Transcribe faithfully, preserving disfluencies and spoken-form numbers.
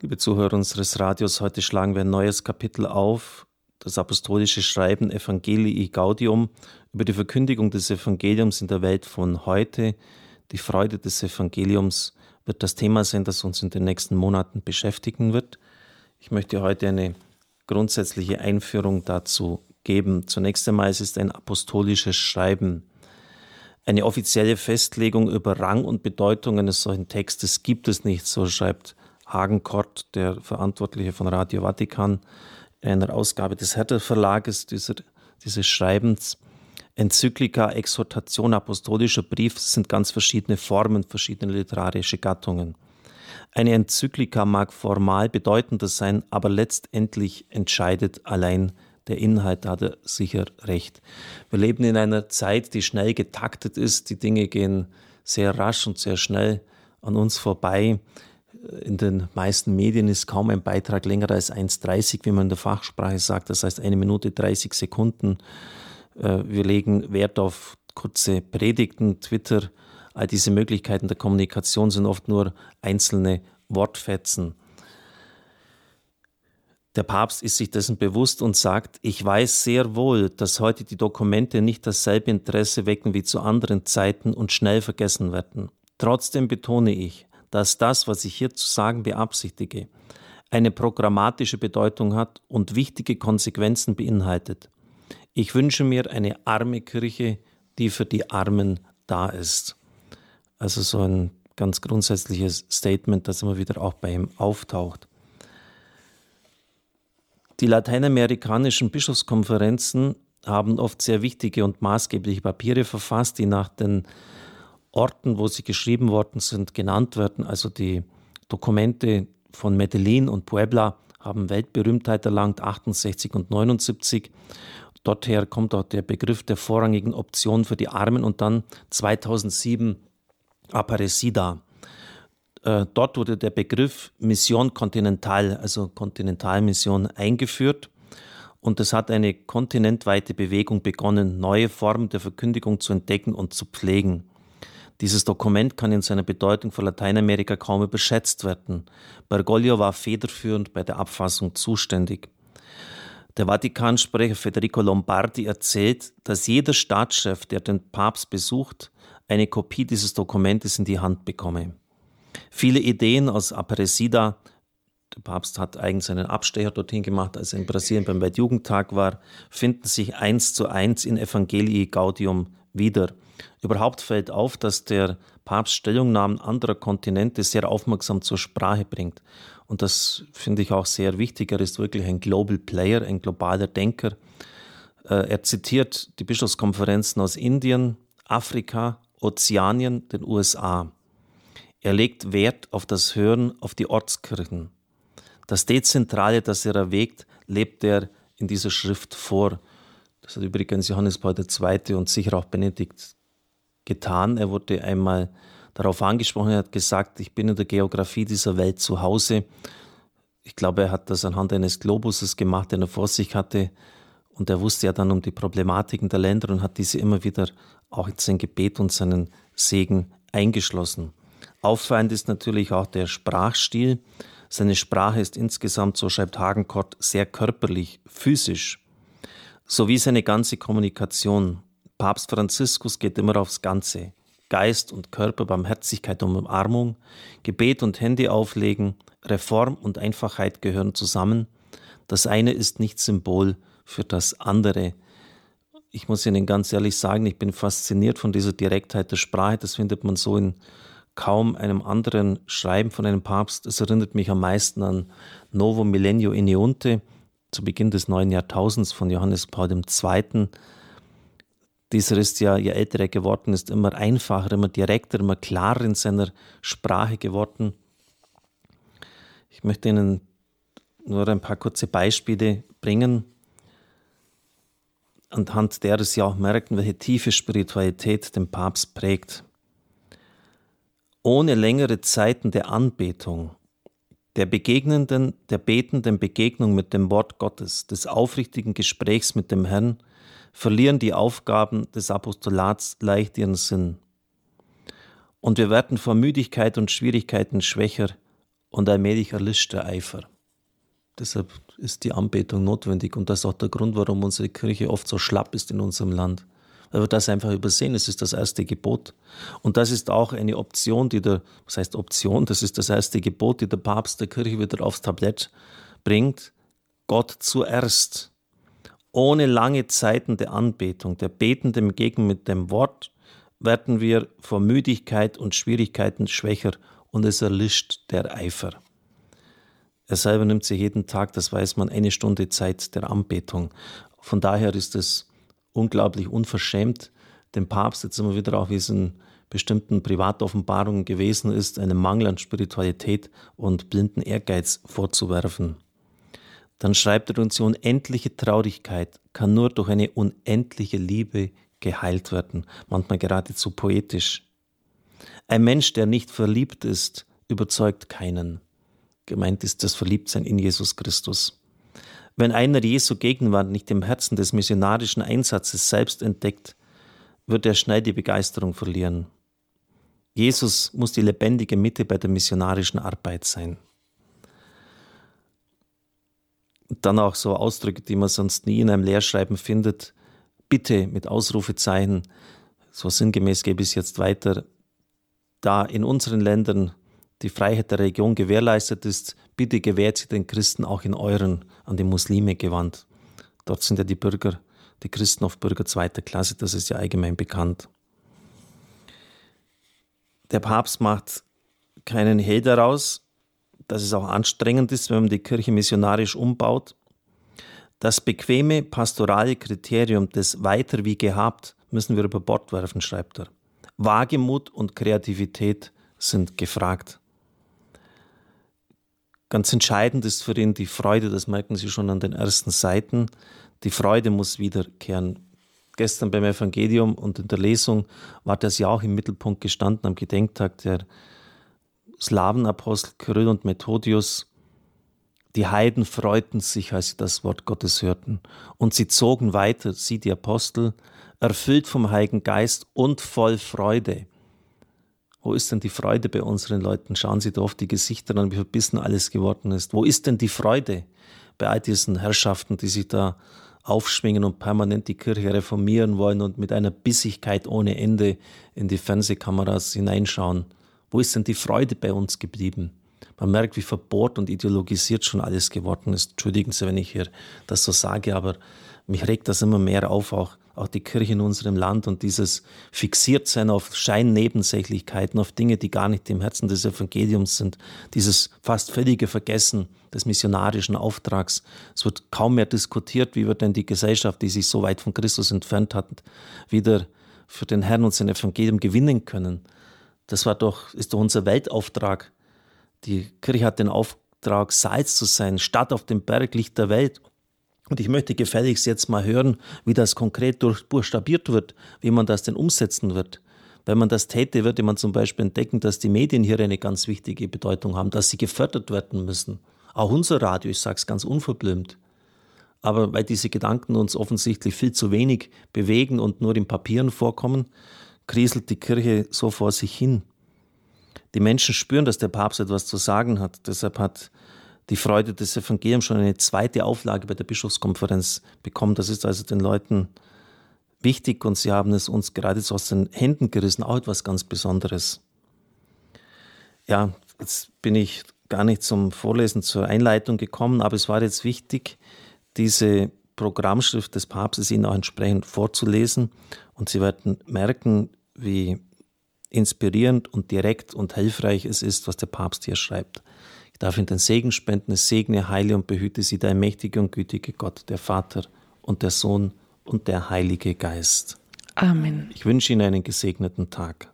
Liebe Zuhörer unseres Radios, heute schlagen wir ein neues Kapitel auf, das apostolische Schreiben Evangelii Gaudium, über die Verkündigung des Evangeliums in der Welt von heute. Die Freude des Evangeliums wird das Thema sein, das uns in den nächsten Monaten beschäftigen wird. Ich möchte heute eine grundsätzliche Einführung dazu geben. Zunächst einmal, es ist ein apostolisches Schreiben. Eine offizielle Festlegung über Rang und Bedeutung eines solchen Textes gibt es nicht, so schreibt Hagen Kort, der Verantwortliche von Radio Vatikan, in einer Ausgabe des Herder Verlages dieser, dieses Schreibens. Enzyklika, Exhortation, apostolischer Brief sind ganz verschiedene Formen, verschiedene literarische Gattungen. Eine Enzyklika mag formal bedeutender sein, aber letztendlich entscheidet allein der Inhalt, da hat er sicher recht. Wir leben in einer Zeit, die schnell getaktet ist. Die Dinge gehen sehr rasch und sehr schnell an uns vorbei. In den meisten Medien ist kaum ein Beitrag länger als eins dreißig, wie man in der Fachsprache sagt. Das heißt eine Minute dreißig Sekunden. Wir legen Wert auf kurze Predigten, Twitter. All diese Möglichkeiten der Kommunikation sind oft nur einzelne Wortfetzen. Der Papst ist sich dessen bewusst und sagt, ich weiß sehr wohl, dass heute die Dokumente nicht dasselbe Interesse wecken wie zu anderen Zeiten und schnell vergessen werden. Trotzdem betone ich, dass das, was ich hier zu sagen beabsichtige, eine programmatische Bedeutung hat und wichtige Konsequenzen beinhaltet. Ich wünsche mir eine arme Kirche, die für die Armen da ist. Also so ein ganz grundsätzliches Statement, das immer wieder auch bei ihm auftaucht. Die lateinamerikanischen Bischofskonferenzen haben oft sehr wichtige und maßgebliche Papiere verfasst, die nach den Orten, wo sie geschrieben worden sind, genannt werden. Also die Dokumente von Medellin und Puebla haben Weltberühmtheit erlangt, achtundsechzig und neunundsiebzig. Dorther kommt auch der Begriff der vorrangigen Option für die Armen und dann zweitausendsieben Aparecida. Äh, dort wurde der Begriff Mission Continental, also Kontinentalmission, eingeführt und es hat eine kontinentweite Bewegung begonnen, neue Formen der Verkündigung zu entdecken und zu pflegen. Dieses Dokument kann in seiner Bedeutung für Lateinamerika kaum überschätzt werden. Bergoglio war federführend bei der Abfassung zuständig. Der Vatikansprecher Federico Lombardi erzählt, dass jeder Staatschef, der den Papst besucht, eine Kopie dieses Dokumentes in die Hand bekomme. Viele Ideen aus Aparecida, der Papst hat eigens einen Abstecher dorthin gemacht, als er in Brasilien beim Weltjugendtag war, finden sich eins zu eins in Evangelii Gaudium wieder. Überhaupt fällt auf, dass der Papst Stellungnahmen anderer Kontinente sehr aufmerksam zur Sprache bringt. Und das finde ich auch sehr wichtig. Er ist wirklich ein Global Player, ein globaler Denker. Er zitiert die Bischofskonferenzen aus Indien, Afrika, Ozeanien, den U S A. Er legt Wert auf das Hören auf die Ortskirchen. Das Dezentrale, das er erwägt, lebt er in dieser Schrift vor. Das hat übrigens Johannes Paul der Zweite und sicher auch Benedikt getan. Er wurde einmal darauf angesprochen, er hat gesagt, ich bin in der Geografie dieser Welt zu Hause. Ich glaube, er hat das anhand eines Globuses gemacht, den er vor sich hatte. Und er wusste ja dann um die Problematiken der Länder und hat diese immer wieder auch in sein Gebet und seinen Segen eingeschlossen. Auffallend ist natürlich auch der Sprachstil. Seine Sprache ist insgesamt, so schreibt Hagen Kort, sehr körperlich, physisch, sowie seine ganze Kommunikation. Papst Franziskus geht immer aufs Ganze. Geist und Körper, Barmherzigkeit und Umarmung, Gebet und Hände auflegen, Reform und Einfachheit gehören zusammen. Das eine ist nicht Symbol für das andere. Ich muss Ihnen ganz ehrlich sagen, ich bin fasziniert von dieser Direktheit der Sprache. Das findet man so in kaum einem anderen Schreiben von einem Papst. Es erinnert mich am meisten an Novo Millennio Ineunte, zu Beginn des neuen Jahrtausends von Johannes Paul der Zweite. Dieser ist ja, je älter er geworden ist, immer einfacher, immer direkter, immer klarer in seiner Sprache geworden. Ich möchte Ihnen nur ein paar kurze Beispiele bringen, anhand derer Sie auch merken, welche tiefe Spiritualität den Papst prägt. Ohne längere Zeiten der Anbetung, der begegnenden, der betenden Begegnung mit dem Wort Gottes, des aufrichtigen Gesprächs mit dem Herrn, verlieren die Aufgaben des Apostolats leicht ihren Sinn. Und wir werden vor Müdigkeit und Schwierigkeiten schwächer und allmählich erlischt der Eifer. Deshalb ist die Anbetung notwendig und das ist auch der Grund, warum unsere Kirche oft so schlapp ist in unserem Land. Weil wir das einfach übersehen, es ist das erste Gebot. Und das ist auch eine Option, die der, was heißt Option, das ist das erste Gebot, die der Papst der Kirche wieder aufs Tablett bringt. Gott zuerst. Ohne lange Zeiten der Anbetung, der betenden Begegnung mit dem Wort, werden wir vor Müdigkeit und Schwierigkeiten schwächer und es erlischt der Eifer. Er selber nimmt sich jeden Tag, das weiß man, eine Stunde Zeit der Anbetung. Von daher ist es unglaublich unverschämt, dem Papst jetzt immer wieder auch, wie es in bestimmten Privatoffenbarungen gewesen ist, einen Mangel an Spiritualität und blinden Ehrgeiz vorzuwerfen. Dann schreibt er uns, die unendliche Traurigkeit kann nur durch eine unendliche Liebe geheilt werden, manchmal geradezu poetisch. Ein Mensch, der nicht verliebt ist, überzeugt keinen. Gemeint ist das Verliebtsein in Jesus Christus. Wenn einer Jesu Gegenwart nicht im Herzen des missionarischen Einsatzes selbst entdeckt, wird er schnell die Begeisterung verlieren. Jesus muss die lebendige Mitte bei der missionarischen Arbeit sein. Und dann auch so Ausdrücke, die man sonst nie in einem Lehrschreiben findet. Bitte mit Ausrufezeichen, so sinngemäß gebe ich es jetzt weiter, da in unseren Ländern die Freiheit der Religion gewährleistet ist, bitte gewährt sie den Christen auch in euren, an die Muslime gewandt. Dort sind ja die Bürger, die Christen oft Bürger zweiter Klasse, das ist ja allgemein bekannt. Der Papst macht keinen Hehl daraus, dass es auch anstrengend ist, wenn man die Kirche missionarisch umbaut. Das bequeme pastorale Kriterium des Weiter wie gehabt müssen wir über Bord werfen, schreibt er. Wagemut und Kreativität sind gefragt. Ganz entscheidend ist für ihn die Freude, das merken Sie schon an den ersten Seiten. Die Freude muss wiederkehren. Gestern beim Evangelium und in der Lesung war das ja auch im Mittelpunkt gestanden am Gedenktag der Slawenapostel Kyrill und Methodius. Die Heiden freuten sich, als sie das Wort Gottes hörten. Und sie zogen weiter, sie die Apostel, erfüllt vom Heiligen Geist und voll Freude. Wo ist denn die Freude bei unseren Leuten? Schauen Sie doch oft die Gesichter an, wie verbissen alles geworden ist. Wo ist denn die Freude bei all diesen Herrschaften, die sich da aufschwingen und permanent die Kirche reformieren wollen und mit einer Bissigkeit ohne Ende in die Fernsehkameras hineinschauen? Wo ist denn die Freude bei uns geblieben? Man merkt, wie verbohrt und ideologisiert schon alles geworden ist. Entschuldigen Sie, wenn ich hier das so sage, aber mich regt das immer mehr auf, auch, auch die Kirche in unserem Land und dieses Fixiertsein auf Scheinnebensächlichkeiten, auf Dinge, die gar nicht im Herzen des Evangeliums sind, dieses fast völlige Vergessen des missionarischen Auftrags. Es wird kaum mehr diskutiert, wie wir denn die Gesellschaft, die sich so weit von Christus entfernt hat, wieder für den Herrn und sein Evangelium gewinnen können. Das war doch, ist doch unser Weltauftrag. Die Kirche hat den Auftrag, Salz zu sein, Stadt auf dem Berg, Licht der Welt. Und ich möchte gefälligst jetzt mal hören, wie das konkret durchbuchstabiert wird, wie man das denn umsetzen wird. Wenn man das täte, würde man zum Beispiel entdecken, dass die Medien hier eine ganz wichtige Bedeutung haben, dass sie gefördert werden müssen. Auch unser Radio, ich sage es ganz unverblümt. Aber weil diese Gedanken uns offensichtlich viel zu wenig bewegen und nur in Papieren vorkommen, kriselt die Kirche so vor sich hin. Die Menschen spüren, dass der Papst etwas zu sagen hat. Deshalb hat die Freude des Evangeliums schon eine zweite Auflage bei der Bischofskonferenz bekommen. Das ist also den Leuten wichtig und sie haben es uns geradezu aus den Händen gerissen. Auch etwas ganz Besonderes. Ja, jetzt bin ich gar nicht zum Vorlesen, zur Einleitung gekommen, aber es war jetzt wichtig, diese Programmschrift des Papstes Ihnen auch entsprechend vorzulesen. Und Sie werden merken, wie inspirierend und direkt und hilfreich es ist, was der Papst hier schreibt. Ich darf Ihnen den Segen spenden, es segne, heile und behüte Sie, der mächtige und gütige Gott, der Vater und der Sohn und der Heilige Geist. Amen. Ich wünsche Ihnen einen gesegneten Tag.